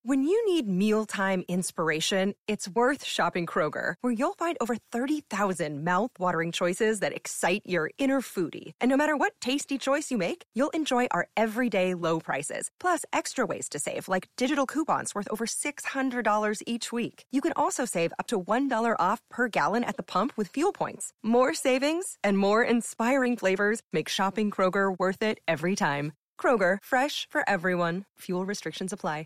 When you need mealtime inspiration, it's worth shopping Kroger, where you'll find over 30,000 mouth-watering choices that excite your inner foodie. And no matter what tasty choice you make, you'll enjoy our everyday low prices, plus extra ways to save, like digital coupons worth over $600 each week. You can also save up to $1 off per gallon at the pump with fuel points. More savings and more inspiring flavors make shopping Kroger worth it every time. Kroger, fresh for everyone. Fuel restrictions apply.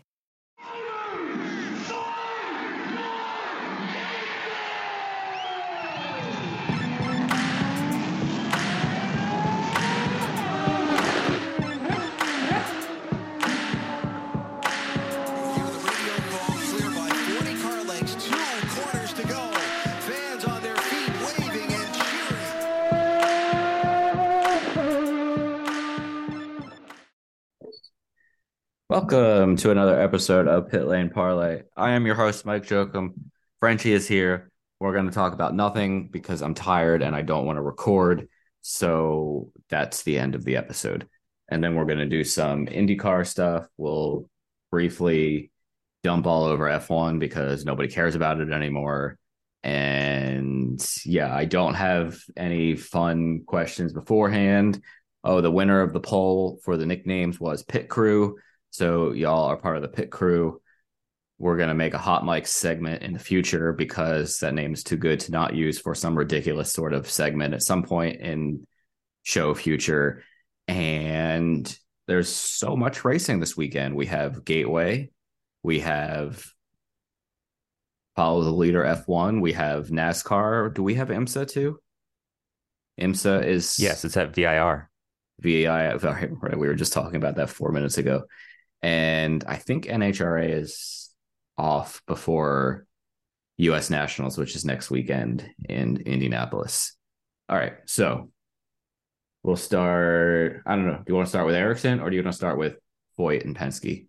Welcome to another episode of Pit Lane Parlay. I am your host, Mike Jokum. Frenchie is here. We're going to talk about nothing because I'm tired and I don't want to record. So that's the end of the episode. And then we're going to do some IndyCar stuff. We'll briefly dump all over F1 because nobody cares about it anymore. And yeah, I don't have any fun questions beforehand. Oh, the winner of the poll for the nicknames was Pit Crew. So y'all are part of the Pit Crew. We're going to make a hot mic segment in the future because that name is too good to not use for some ridiculous sort of segment at some point in show future. And there's so much racing this weekend. We have Gateway. We have Follow the Leader F1. We have NASCAR. Do we have IMSA too? IMSA is... Yes, it's at VIR. VIR. Right, we were just talking about that 4 minutes ago. And I think NHRA is off before U.S. Nationals, which is next weekend in Indianapolis. All right, so we'll start. I don't know. Do you want to start with Ericsson or do you want to start with Foyt and Penske?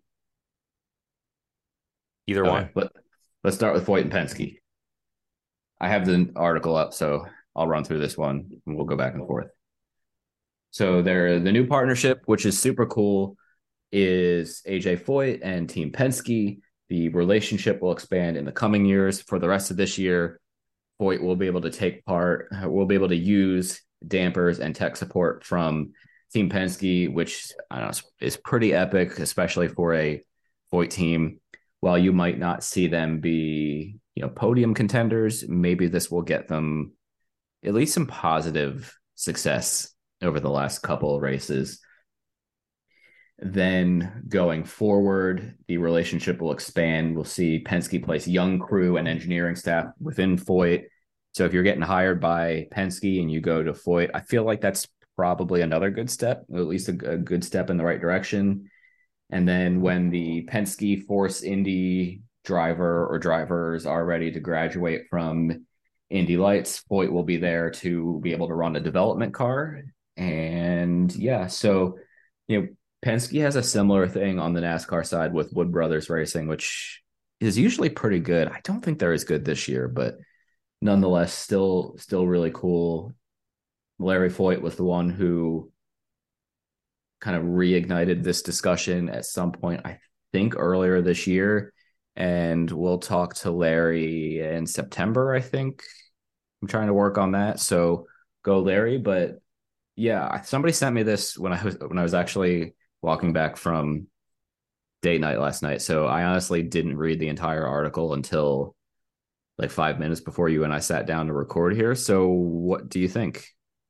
Either one. Let's start with Foyt and Penske. I have the article up, so I'll run through this one and we'll go back and forth. So the new partnership, which is super cool, is AJ Foyt and Team Penske. The relationship will expand in the coming years. For the rest of this year, Foyt will be able to use dampers and tech support from Team Penske, which I know is pretty epic, especially for a Foyt team. While you might not see them be, podium contenders, maybe this will get them at least some positive success over the last couple of races. Then going forward, the relationship will expand. We'll see Penske place young crew and engineering staff within Foyt. So if you're getting hired by Penske and you go to Foyt, I feel like that's probably another good step, or at least a good step in the right direction. And then when the Penske Force Indy driver or drivers are ready to graduate from Indy Lights, Foyt will be there to be able to run a development car. And yeah, so, Penske has a similar thing on the NASCAR side with Wood Brothers Racing, which is usually pretty good. I don't think they're as good this year, but nonetheless, still really cool. Larry Foyt was the one who kind of reignited this discussion at some point, I think earlier this year. And we'll talk to Larry in September, I think. I'm trying to work on that. So go Larry. But yeah, somebody sent me this when I was actually walking back from date night last night. So I honestly didn't read the entire article until like 5 minutes before you and I sat down to record here. So what do you think?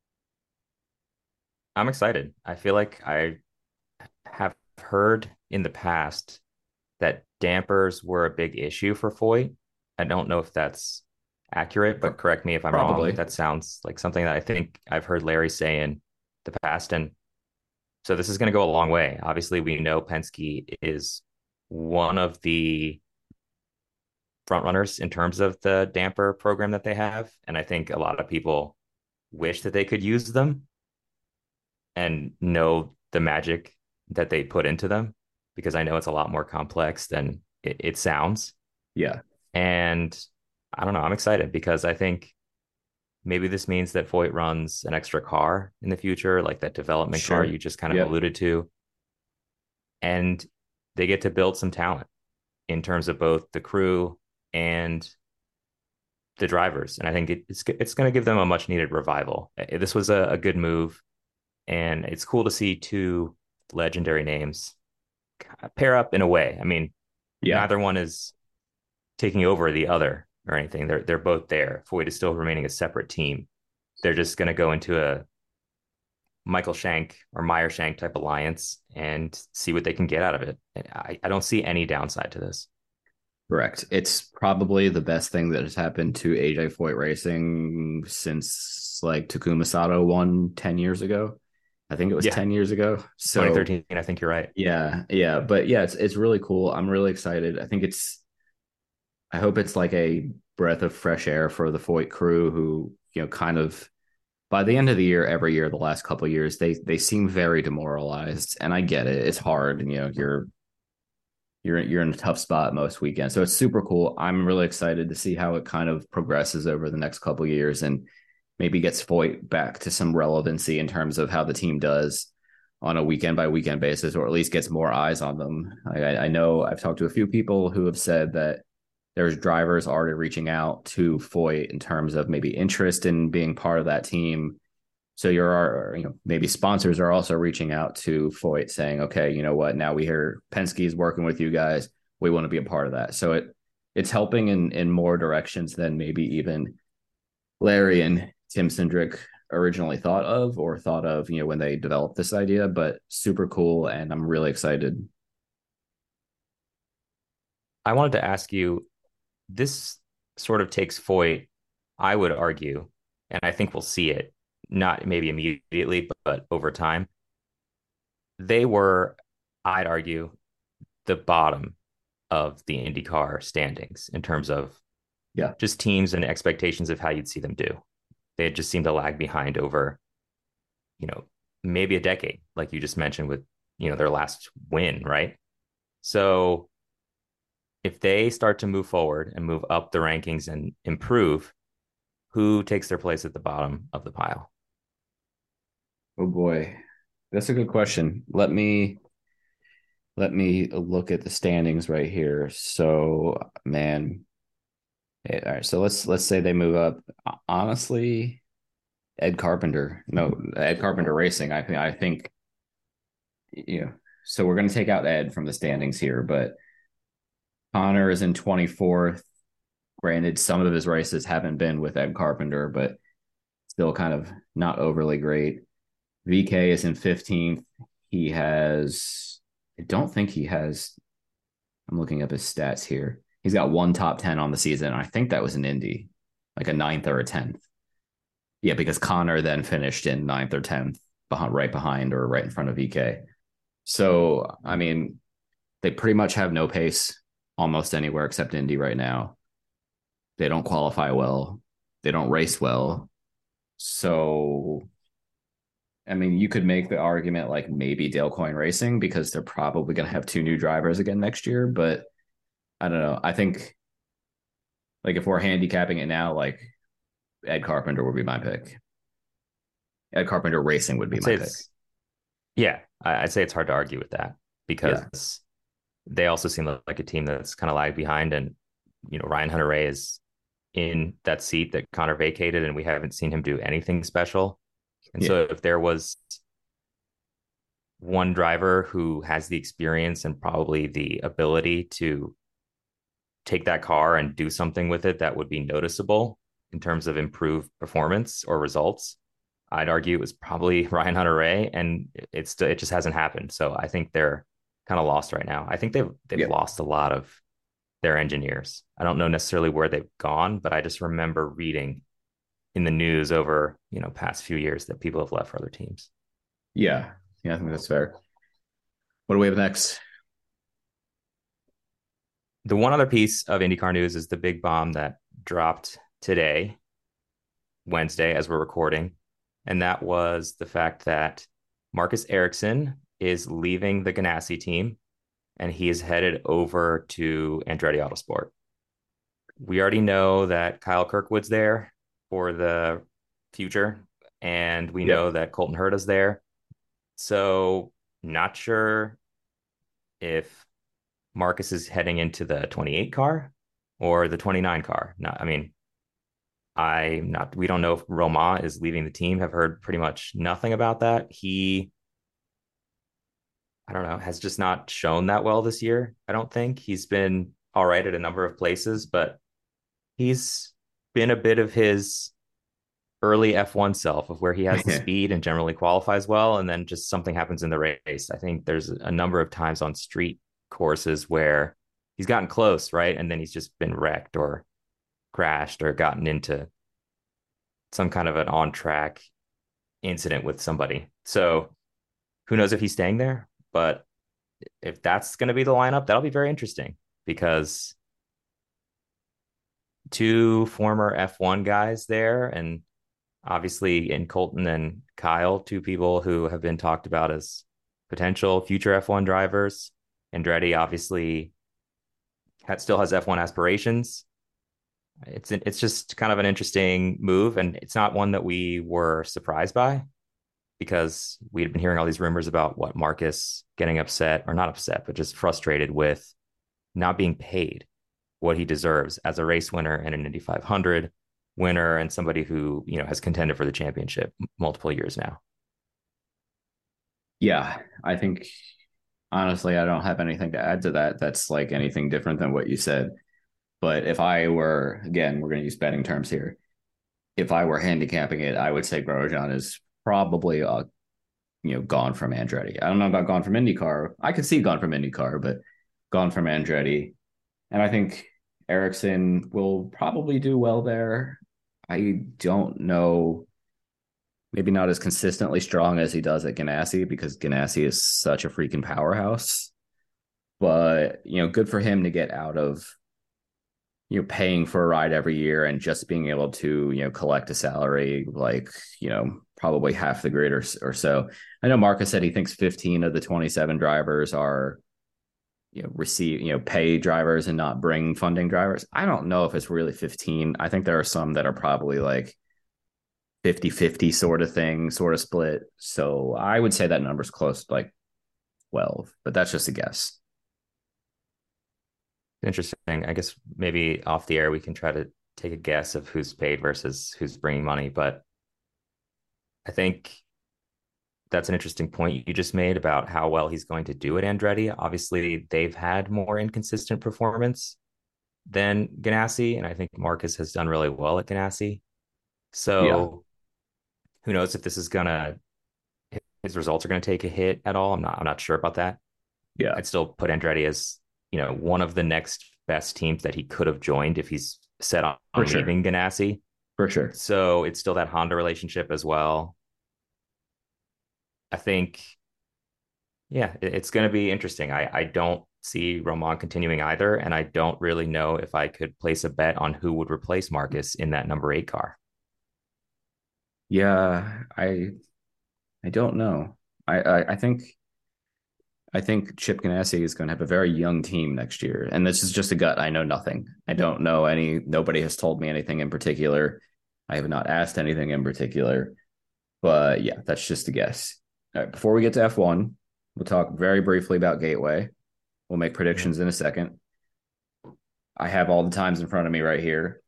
I'm excited. I feel like I have heard in the past that dampers were a big issue for Foyt. I don't know if that's accurate, but correct me if I'm Probably wrong. That sounds like something that I think I've heard Larry say in the past. And so this is going to go a long way. Obviously, we know Penske is one of the front runners in terms of the damper program that they have. And I think a lot of people wish that they could use them and know the magic that they put into them, because I know it's a lot more complex than it sounds. Yeah. And I don't know, I'm excited because I think maybe this means that Foyt runs an extra car in the future, like that development car you just kind of alluded to. And they get to build some talent. in terms of both the crew and the drivers. And I think it's going to give them a much needed revival. This was a good move, and it's cool to see two legendary names pair up in a way. I mean, Yeah, neither one is taking over the other or anything. They're both there. Foyt is still remaining a separate team. They're just going to go into a Michael Shank or Meyer Shank type alliance and see what they can get out of it. I don't see any downside to this. correct. It's probably the best thing that has happened to AJ Foyt Racing since like Takuma Sato won 10 years ago. I think it was Yeah, 10 years ago. So 2013. I think you're right. yeah, but yeah, it's really cool. I'm really excited. I hope it's like a breath of fresh air for the Foyt crew who, kind of by the end of the year, every year, the last couple of years, they seem very demoralized. And I get it. It's hard. And you're in a tough spot most weekends. So it's super cool. I'm really excited to see how it kind of progresses over the next couple of years and maybe gets Foyt back to some relevancy in terms of how the team does on a weekend by weekend basis, or at least gets more eyes on them. I know I've talked to a few people who have said that there's drivers already reaching out to Foyt in terms of maybe interest in being part of that team. So maybe sponsors are also reaching out to Foyt saying, okay, you know what? Now we hear Penske is working with you guys. We want to be a part of that. So it's helping in more directions than maybe even Larry and Tim Cindric originally thought of, when they developed this idea, but super cool. And I'm really excited. I wanted to ask you, this sort of takes Foyt, I would argue, and I think we'll see it, not maybe immediately, but over time. They were, I'd argue, the bottom of the IndyCar standings in terms of Yeah. just teams and expectations of how you'd see them do. They just seemed to lag behind over, you know, maybe a decade, like you just mentioned with, their last win, right? So if they start to move forward and move up the rankings and improve, who takes their place at the bottom of the pile? Oh boy. That's a good question. Let me look at the standings right here. So, man, all right. So let's say they move up. Honestly, Ed Carpenter. No, Ed Carpenter Racing. I think. So we're going to take out Ed from the standings here, but Connor is in 24th. Granted, some of his races haven't been with Ed Carpenter, but still kind of not overly great. VK is in 15th. He has, I don't think he has, I'm looking up his stats here. He's got one top 10 on the season. I think that was an Indy, like a ninth or a 10th. Yeah, because Connor then finished in ninth or 10th, right behind or right in front of VK. So, I mean, they pretty much have no pace almost anywhere except Indy right now. They don't qualify well. They don't race well. So, I mean, you could make the argument like maybe Dale Coyne Racing because they're probably going to have two new drivers again next year. But I don't know. I think like if we're handicapping it now, like Ed Carpenter would be my pick. Ed Carpenter Racing would be I'd my say pick. I'd say it's hard to argue with that Yeah. because they also seem like a team that's kind of lagged behind. And, Ryan Hunter-Reay is in that seat that Connor vacated, and we haven't seen him do anything special. And Yeah. so if there was one driver who has the experience and probably the ability to take that car and do something with it that would be noticeable in terms of improved performance or results, I'd argue it was probably Ryan Hunter-Reay, and it just hasn't happened. So I think they're kind of lost right now. I think they've Yeah. lost a lot of their engineers. I don't know necessarily where they've gone, but I just remember reading in the news over, past few years that people have left for other teams. Yeah. Yeah. I think that's fair. What do we have next? The one other piece of IndyCar news is the big bomb that dropped today, Wednesday, as we're recording. And that was the fact that Marcus Ericsson is leaving the Ganassi team and he is headed over to Andretti Autosport. We already know that Kyle Kirkwood's there for the future, and we Yep. know that Colton Herta's there. So, not sure if Marcus is heading into the 28 car or the 29 car. We don't know if Romain is leaving the team. Have heard pretty much nothing about that. I don't know, has just not shown that well this year. I don't think he's been all right at a number of places, but he's been a bit of his early F1 self of where he has the speed and generally qualifies well. And then just something happens in the race. I think there's a number of times on street courses where he's gotten close, right? And then he's just been wrecked or crashed or gotten into some kind of an on track incident with somebody. So who knows if he's staying there? But if that's going to be the lineup, that'll be very interesting because two former F1 guys there, and obviously in Colton and Kyle, two people who have been talked about as potential future F1 drivers. Andretti obviously still has F1 aspirations. It's just kind of an interesting move, and it's not one that we were surprised by because we had been hearing all these rumors about what Marcus getting upset, or not upset, but just frustrated with not being paid what he deserves as a race winner and an Indy 500 winner and somebody who, has contended for the championship multiple years now. Yeah, I think honestly, I don't have anything to add to that. That's like anything different than what you said. But if I were, again, we're going to use betting terms here. If I were handicapping it, I would say Grosjean is probably gone from Andretti. I don't know about gone from IndyCar. I could see gone from IndyCar, but gone from Andretti. And I think Ericsson will probably do well there. I don't know, maybe not as consistently strong as he does at Ganassi because Ganassi is such a freaking powerhouse. But, good for him to get out of, paying for a ride every year and just being able to, collect a salary like, probably half the grid or so. I know Marcus said he thinks 15 of the 27 drivers are, pay drivers and not bring funding drivers. I don't know if it's really 15. I think there are some that are probably like 50-50 sort of thing, sort of split. So I would say that number's close to like 12, but that's just a guess. Interesting. I guess maybe off the air we can try to take a guess of who's paid versus who's bringing money. But I think that's an interesting point you just made about how well he's going to do at Andretti. Obviously, they've had more inconsistent performance than Ganassi, and I think Marcus has done really well at Ganassi. So who knows if this is his results are gonna take a hit at all. I'm not sure about that. Yeah, I'd still put Andretti as one of the next best teams that he could have joined if he's set on leaving Ganassi. For sure. So it's still that Honda relationship as well. I think, it's going to be interesting. I don't see Romain continuing either, and I don't really know if I could place a bet on who would replace Marcus in that number 8 car. Yeah, I don't know. I think Chip Ganassi is going to have a very young team next year, and this is just a gut. I know nothing. I don't know nobody has told me anything in particular. I have not asked anything in particular, but yeah, that's just a guess. All right, before we get to F1, we'll talk very briefly about Gateway. We'll make predictions in a second. I have all the times in front of me right here.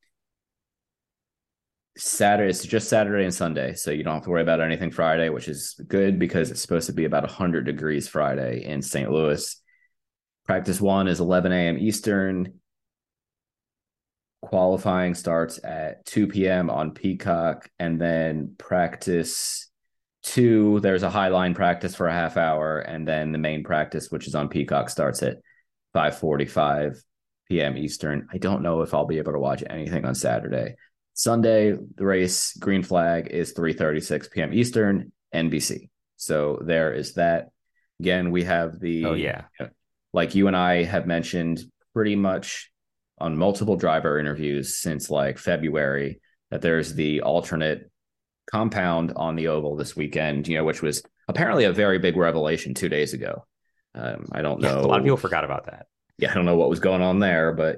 Saturday, it's just Saturday and Sunday, so you don't have to worry about anything Friday, which is good because it's supposed to be about 100 degrees Friday in St. Louis. Practice 1 is 11 a.m. Eastern. Qualifying starts at 2 p.m. on Peacock, and then practice 2, there's a highline practice for a half hour, and then the main practice, which is on Peacock, starts at 5:45 p.m. Eastern. I don't know if I'll be able to watch anything on Saturday. Sunday, the race, green flag, is 3:36 p.m. Eastern, NBC. So there is that. Again, we have like you and I have mentioned pretty much on multiple driver interviews since like February, that there's the alternate compound on the oval this weekend, which was apparently a very big revelation 2 days ago. I don't know. A lot of people forgot about that. Yeah, I don't know what was going on there, but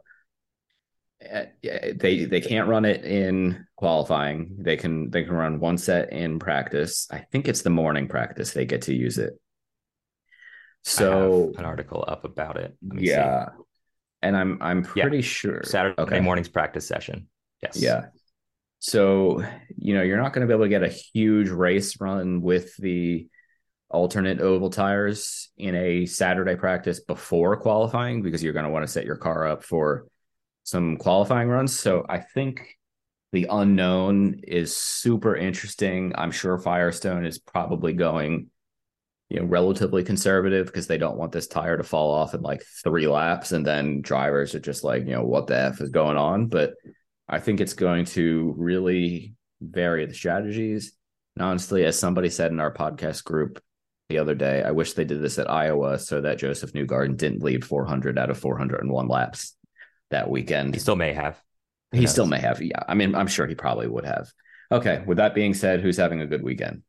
they can't run it in qualifying. They can run one set in practice. I think it's the morning practice they get to use it. I have So an article up about it. Let me see. yeah, and I'm Yeah, pretty sure. Saturday Okay, morning's practice session. Yes. yeah. So you're not going to be able to get a huge race run with the alternate oval tires in a Saturday practice before qualifying because you're going to want to set your car up for some qualifying runs. So I think the unknown is super interesting. I'm sure Firestone is probably going, relatively conservative because they don't want this tire to fall off in like 3 laps and then drivers are just like, what the F is going on. But I think it's going to really vary the strategies. And honestly, as somebody said in our podcast group the other day, I wish they did this at Iowa so that Joseph Newgarden didn't lead 400 out of 401 laps that He weekend. still may have. Who He still knows? may have. Yeah. I mean, I'm sure he probably would have. Okay. With that being said, who's having a good weekend?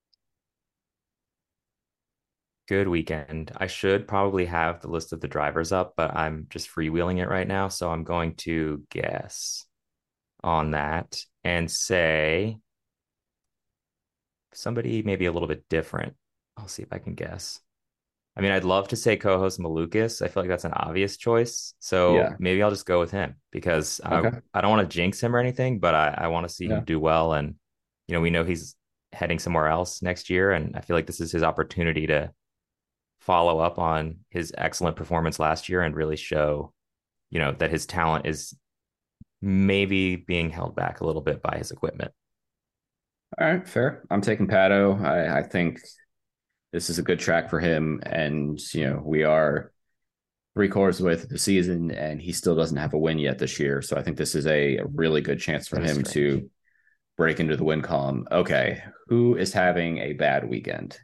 Good weekend. I should probably have the list of the drivers up, but I'm just freewheeling it right now. So I'm going to guess on that and say somebody maybe a little bit different. I'll see if I can guess. I mean, I'd love to say co-host Malukas. I feel like that's an obvious choice. So Yeah. maybe I'll just go with him because Okay. I don't want to jinx him or anything, but I want to see him Yeah. do well. And, we know he's heading somewhere else next year. And I feel like this is his opportunity to follow up on his excellent performance last year and really show, that his talent is maybe being held back a little bit by his equipment. All right. Fair. I'm taking Pato. I think this is a good track for him. And, we are 3/4 of the way through the season and he still doesn't have a win yet this year. So I think this is a really good chance for That is him strange. to break into the win column. Okay. Who is having a bad weekend?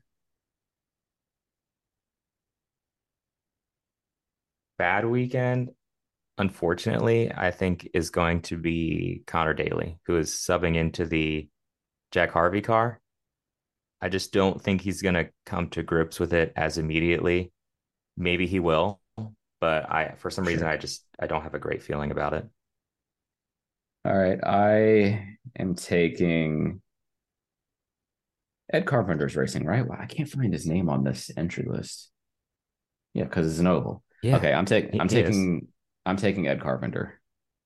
Bad weekend, unfortunately, I think is going to be Connor Daly, who is subbing into the Jack Harvey car. I just don't think he's going to come to grips with it as immediately. Maybe he will, but for some reason, Sure. I don't have a great feeling about it. All right. I am taking Ed Carpenter's racing, right? Well, I can't find his name on this entry list. Yeah, because it's an oval. Yeah, Okay, he is. I'm taking Ed Carpenter.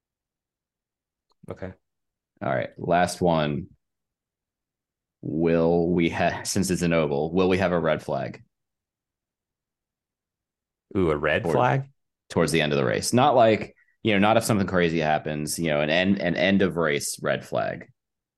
Okay. All right, last one. Will we have since it's an oval, will we have a red flag Ooh, a red toward, flag? towards the end of the race? Not like, not if something crazy happens, an end of race red flag.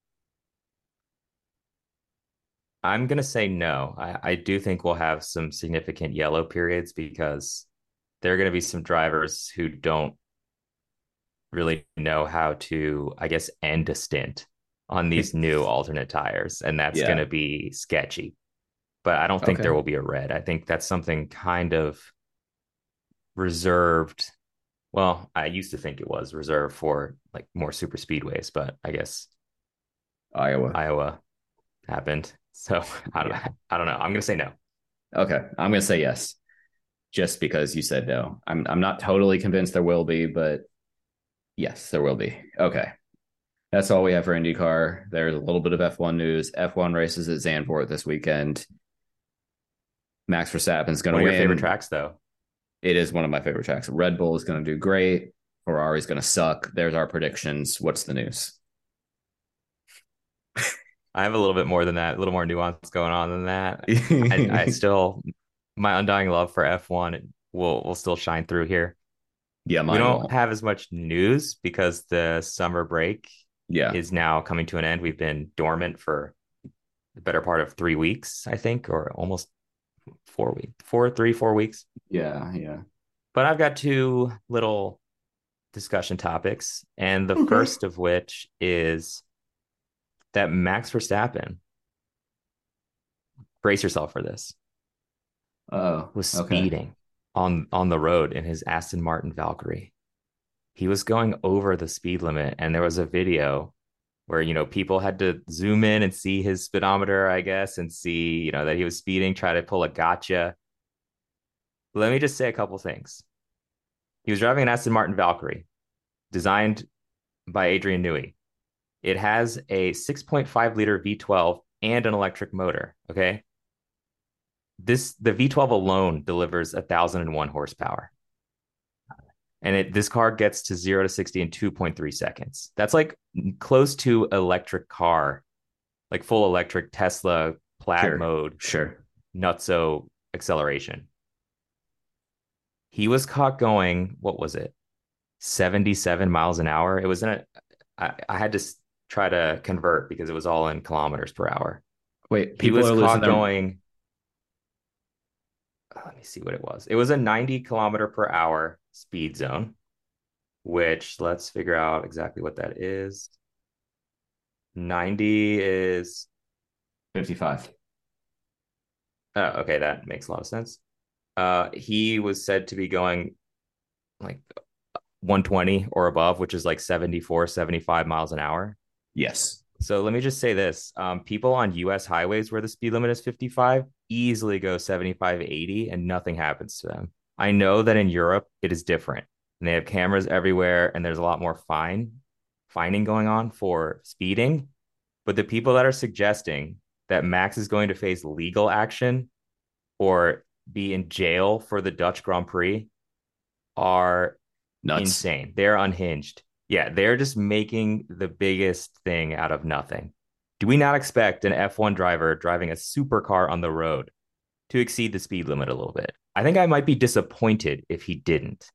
I'm going to say no. I do think we'll have some significant yellow periods because there are going to be some drivers who don't really know how to, I guess, end a stint on these new alternate tires. And that's going Yeah. to be sketchy. But I don't think Okay. there will be a red. I think that's something kind of reserved. Well, I used to think it was reserved for like more super speedways, but I guess Iowa. Iowa happened. So I don't Yeah. I don't know. I'm gonna say no. Okay. I'm gonna say yes. Just because you said no. I'm not totally convinced there will be, but yes, there will be. Okay. That's all we have for IndyCar. There's a little bit of F1 news. F1 races at Zandvoort this weekend. Max Verstappen's going One to of your favorite win. tracks though. It is one of my favorite tracks. Red Bull is going to do great. Ferrari's going to suck. There's our predictions. What's the news? I have a little bit more than that, a little more nuance going on than that. I still my undying love for F1 will still shine through here. Yeah, We mine don't won't. have as much news because the summer break Yeah. is now coming to an end. We've been dormant for the better part of 3 weeks, I think, or almost 4 weeks, 4 weeks. Yeah. Yeah. But I've got two little discussion topics, and the Okay. first of which is that Max Verstappen, brace yourself for this, Oh, was okay. speeding on the road in his Aston Martin Valkyrie. He was going over the speed limit, and there was a video where people had to zoom in and see his speedometer, I guess, and see that he was speeding, try to pull a gotcha. Let me just say a couple things. He was driving an Aston Martin Valkyrie, designed by Adrian Newey. It has a 6.5 liter V12 and an electric motor. Okay. the V12 alone delivers 1,001 horsepower. And this car gets to 0 to 60 in 2.3 seconds. That's like close to electric car, like full electric Tesla Plaid Sure. mode, Sure. nutso acceleration. He was caught going, what was it? 77 miles an hour. It was I had to try to convert because it was all in kilometers per hour. Wait, He people was are losing caught their going, let me see what it was. It was a 90 kilometer per hour speed zone, which let's figure out exactly what that is. 90 is 55. okay, that makes a lot of sense. He was said to be going like 120 or above, which is like 74, 75 miles an hour. Yes. So let me just say this. People on US highways where the speed limit is 55 easily go 75, 80, and nothing happens to them. I know that in Europe it is different and they have cameras everywhere and there's a lot more fining going on for speeding. But the people that are suggesting that Max is going to face legal action or be in jail for the Dutch Grand Prix are Nuts. insane. They're unhinged. Yeah, they're just making the biggest thing out of nothing. Do we not expect an F1 driver driving a supercar on the road to exceed the speed limit a little bit? I think I might be disappointed if he didn't.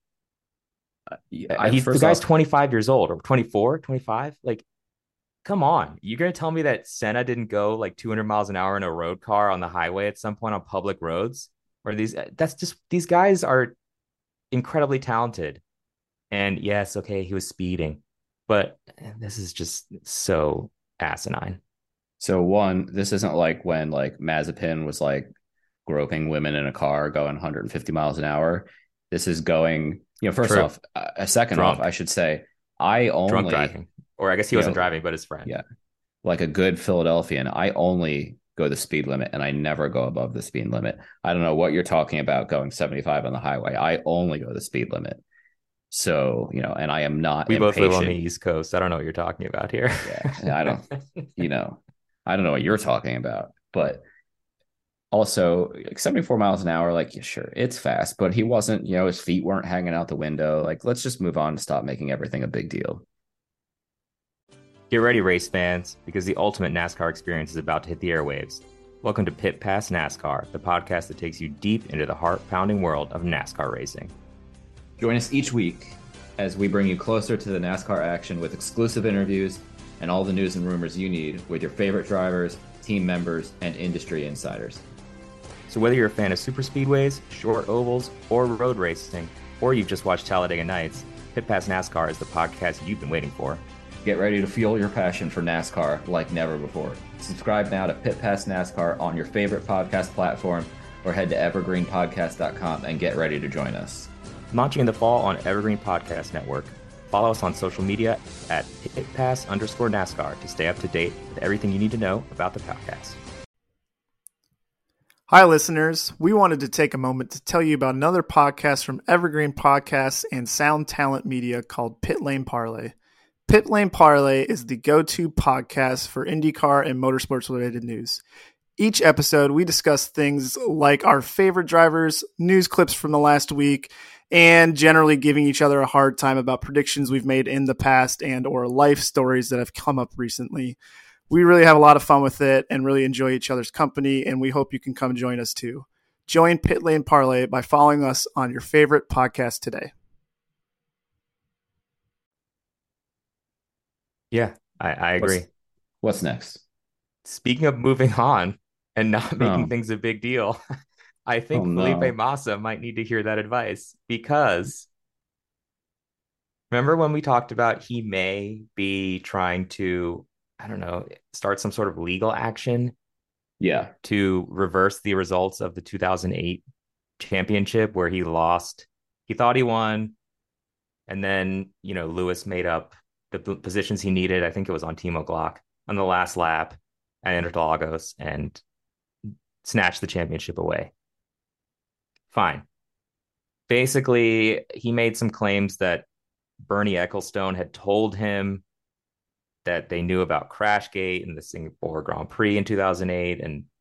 The First guy's off, 25 years old or 24, 25. Like, come on. You're going to tell me that Senna didn't go like 200 miles an hour in a road car on the highway at some point on public roads? Or these guys are incredibly talented. And yes, okay, he was speeding, but this is just so asinine. so one, this isn't like when like Mazepin was like groping women in a car going 150 miles an hour. This is going, first True. off, a second off, Drunk, I should say, I drunk only, driving. Or I guess he you wasn't know, driving, but his friend. yeah, like a good Philadelphian, I only go the speed limit and I never go above the speed limit. I don't know what you're talking about going 75 on the highway. I only go the speed limit. So, and I am not We both live on the impatient. East Coast. I don't know what you're talking about here. Yeah, I don't know what you're talking about, but also like 74 miles an hour, like, yeah, sure, it's fast, but he wasn't, his feet weren't hanging out the window. Like, let's just move on and stop making everything a big deal. Get ready, race fans, because the ultimate NASCAR experience is about to hit the airwaves. Welcome to Pit Pass NASCAR, the podcast that takes you deep into the heart-pounding world of NASCAR racing. Join us each week as we bring you closer to the NASCAR action with exclusive interviews and all the news and rumors you need with your favorite drivers, team members, and industry insiders. So whether you're a fan of super speedways, short ovals, or road racing, or you've just watched Talladega Nights, Pit Pass NASCAR is the podcast you've been waiting for. Get ready to fuel your passion for NASCAR like never before. Subscribe now to Pit Pass NASCAR on your favorite podcast platform or head to evergreenpodcast.com and get ready to join us. Launching in the fall on Evergreen Podcast Network. Follow us on social media at pitpass_NASCAR to stay up to date with everything you need to know about the podcast. Hi, listeners. We wanted to take a moment to tell you about another podcast from Evergreen Podcasts and Sound Talent Media called Pit Lane Parlay. Pit Lane Parlay is the go-to podcast for IndyCar and motorsports-related news. Each episode, we discuss things like our favorite drivers, news clips from the last week, and generally giving each other a hard time about predictions we've made in the past and or life stories that have come up recently. We really have a lot of fun with it and really enjoy each other's company, and we hope you can come join us too. Join Pit Lane Parlay by following us on your favorite podcast today. Yeah, I agree. What's next? Speaking of moving on and not making things a big deal, I think Felipe Massa might need to hear that advice because remember when we talked about he may be trying to, I don't know, start some sort of legal action to reverse the results of the 2008 championship where he lost. He thought he won. And then, Lewis made up the positions he needed. I think it was on Timo Glock on the last lap at Interlagos and snatched the championship away. Fine. Basically, he made some claims that Bernie Ecclestone had told him that they knew about Crashgate and the Singapore Grand Prix in 2008. And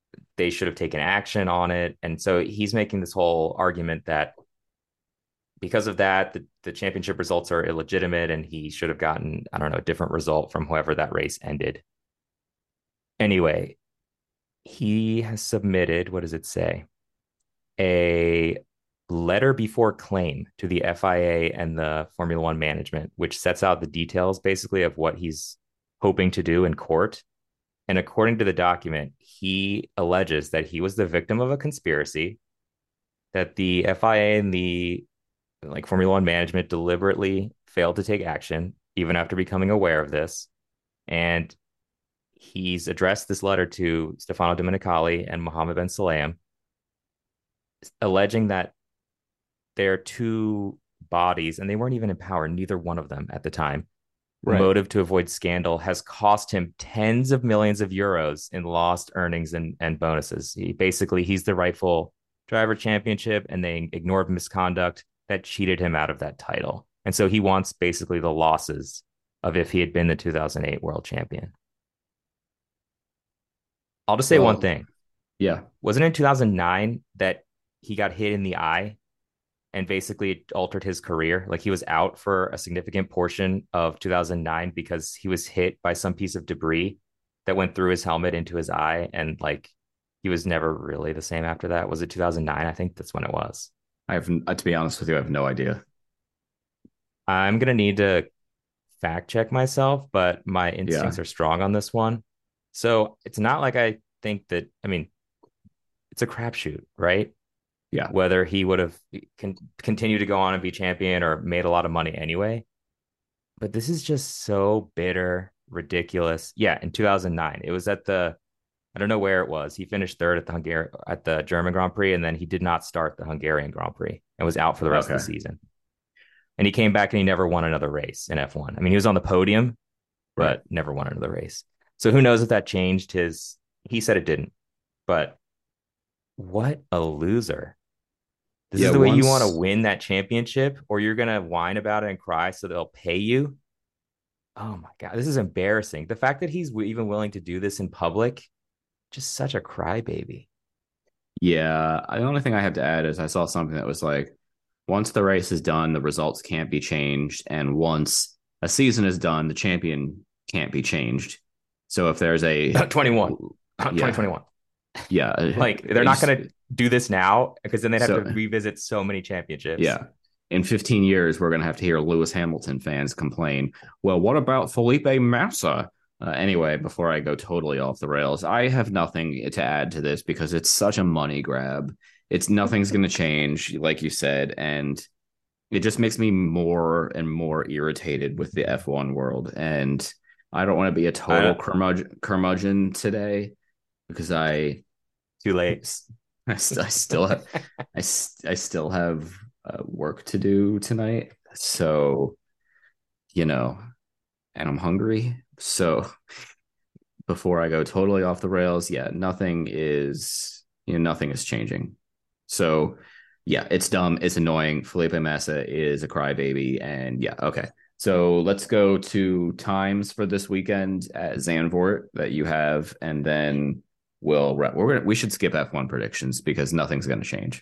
they should have taken action on it. And so he's making this whole argument that because of that, the championship results are illegitimate and he should have gotten, I don't know, a different result from whoever that race ended. Anyway, he has submitted, what does it say? A letter before claim to the FIA and the Formula One management, which sets out the details basically of what he's hoping to do in court. And according to the document, he alleges that he was the victim of a conspiracy, that the FIA and the Formula One management deliberately failed to take action, even after becoming aware of this. And he's addressed this letter to Stefano Domenicali and Mohammed Ben Sulayem, alleging that their two bodies, and they weren't even in power, neither one of them at the time, right, motive to avoid scandal has cost him tens of millions of euros in lost earnings and bonuses. He's the rightful driver championship, and they ignored misconduct that cheated him out of that title. And so he wants basically the losses of if he had been the 2008 world champion. I'll just say one thing. Yeah. Wasn't it in 2009 that he got hit in the eye and basically it altered his career? Like he was out for a significant portion of 2009 because he was hit by some piece of debris that went through his helmet into his eye. And like, he was never really the same after that. Was it 2009? I think that's when it was. I have, to be honest with you, I have no idea. I'm going to need to fact check myself, but my instincts are strong on this one. So it's not like I think that, I mean, it's a crapshoot, right? Yeah. Whether he would have continued to go on and be champion or made a lot of money anyway. But this is just so bitter, ridiculous. Yeah, in 2009, it was at I don't know where it was. He finished third at the German Grand Prix, and then he did not start the Hungarian Grand Prix and was out for the rest of the season. And he came back and he never won another race in F1. I mean, he was on the podium, but never won another race. So who knows if that changed he said it didn't, but what a loser. This is the way you want to win that championship, or you're going to whine about it and cry so they'll pay you. Oh my God, this is embarrassing. The fact that he's even willing to do this in public, just such a crybaby. Yeah. The only thing I have to add is I saw something that was like, once the race is done, the results can't be changed. And once a season is done, the champion can't be changed. So if there's a 2021. Yeah. Like they're not going to do this now because then they'd have to revisit so many championships. Yeah. In 15 years, we're going to have to hear Lewis Hamilton fans complain, well, what about Felipe Massa? Anyway, before I go totally off the rails, I have nothing to add to this because it's such a money grab. Nothing's going to change, like you said, and it just makes me more and more irritated with the F1 world. And I don't want to be a total curmudgeon today because too late. I still have work to do tonight. So, and I'm hungry. So before I go totally off the rails, nothing is changing. So it's dumb. It's annoying. Felipe Massa is a crybaby. And okay. So let's go to times for this weekend at Zandvoort that you have, and then we should skip F1 predictions because nothing's going to change.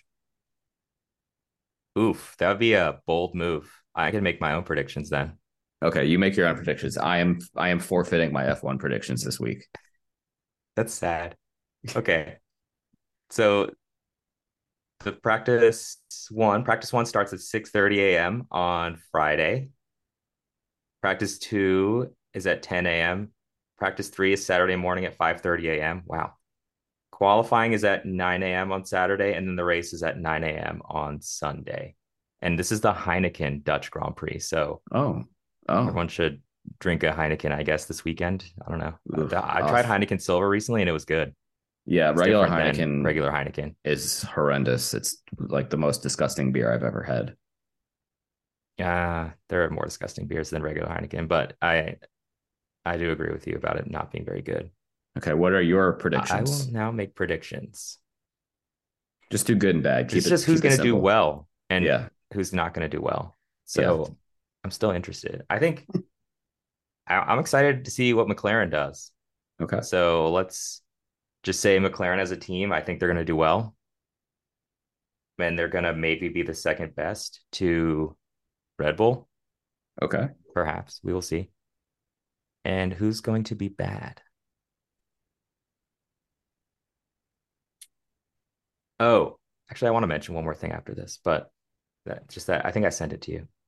Oof, that would be a bold move. I can make my own predictions then. Okay, you make your own predictions. I am forfeiting my F1 predictions this week. That's sad. Okay. So the practice one starts at 6:30 a.m. on Friday. Practice 2 is at 10 a.m. Practice 3 is Saturday morning at 5:30 a.m. Wow. Qualifying is at 9 a.m. on Saturday, and then the race is at 9 a.m. on Sunday. And this is the Heineken Dutch Grand Prix. So everyone should drink a Heineken, I guess, this weekend. I don't know. I tried Heineken Silver recently, and it was good. Yeah, regular Heineken is horrendous. It's like the most disgusting beer I've ever had. Yeah, there are more disgusting beers than regular Heineken, but I do agree with you about it not being very good. Okay, what are your predictions? I will now make predictions. Just do good and bad. It's just who's going to do well and who's not going to do well. So I'm still interested. I think I'm excited to see what McLaren does. Okay. So let's just say McLaren as a team, I think they're going to do well. And they're going to maybe be the second best to Red Bull. Okay. Perhaps. We will see. And who's going to be bad? Oh, actually, I want to mention one more thing after this, but that I think I sent it to you.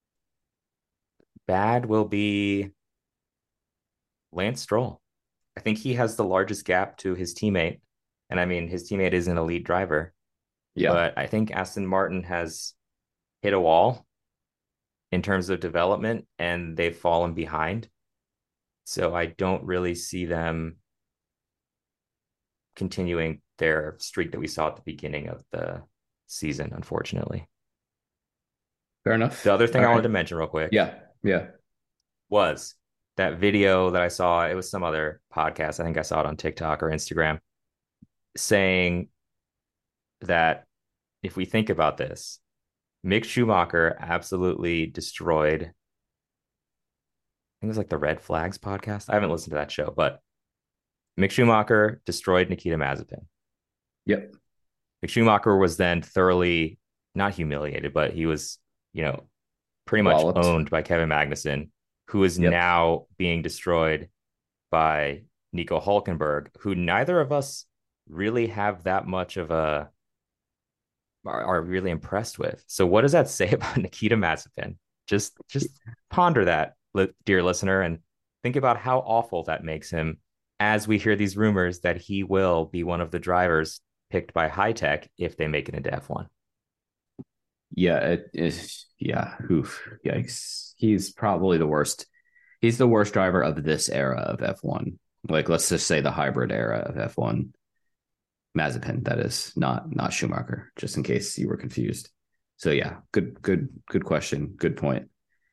Bad will be Lance Stroll. I think he has the largest gap to his teammate. And I mean, his teammate is an elite driver. Yeah. But I think Aston Martin has hit a wall in terms of development, and they've fallen behind. So I don't really see them continuing their streak that we saw at the beginning of the season, unfortunately. Fair enough. The other thing I wanted to mention real quick. Yeah. Was that video that I saw. It was some other podcast. I think I saw it on TikTok or Instagram saying that if we think about this, Mick Schumacher absolutely destroyed, I think it was like the Red Flags podcast. I haven't listened to that show, but Mick Schumacher destroyed Nikita Mazepin. Yep. Mick Schumacher was then thoroughly, not humiliated, but he was, pretty much owned by Kevin Magnussen, who is now being destroyed by Nico Hulkenberg, who neither of us really have that much of are really impressed with. So what does that say about Nikita Mazepin? Just ponder that, dear listener, and think about how awful that makes him as we hear these rumors that he will be one of the drivers picked by High Tech if they make it into F1. Yeah, it is. Yeah, oof, yikes. He's probably the worst. He's the worst driver of this era of F1. Like, let's just say the hybrid era of F1. Mazepin, that is, not Schumacher, just in case you were confused. So yeah, good question. Good point.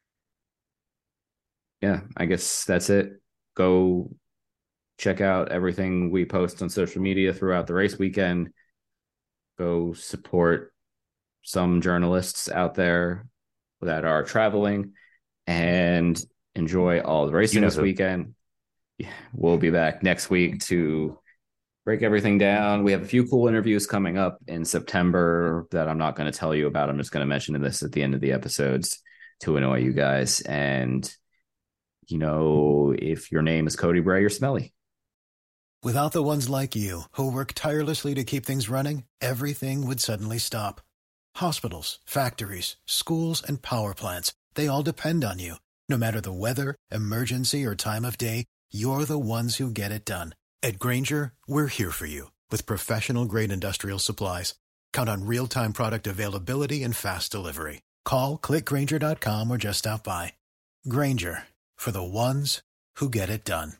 Yeah, I guess that's it. Go check out everything we post on social media throughout the race weekend. Go support some journalists out there that are traveling and enjoy all the racing this weekend. Yeah, we'll be back next week to break everything down. We have a few cool interviews coming up in September that I'm not going to tell you about. I'm just going to mention this at the end of the episodes to annoy you guys. And, if your name is Cody Bray, you're smelly. Without the ones like you who work tirelessly to keep things running, everything would suddenly stop. Hospitals, factories, schools, and power plants, they all depend on you. No matter the weather, emergency, or time of day, you're the ones who get it done. At Grainger, we're here for you with professional-grade industrial supplies. Count on real-time product availability and fast delivery. Call, click Grainger.com, or just stop by. Grainger, for the ones who get it done.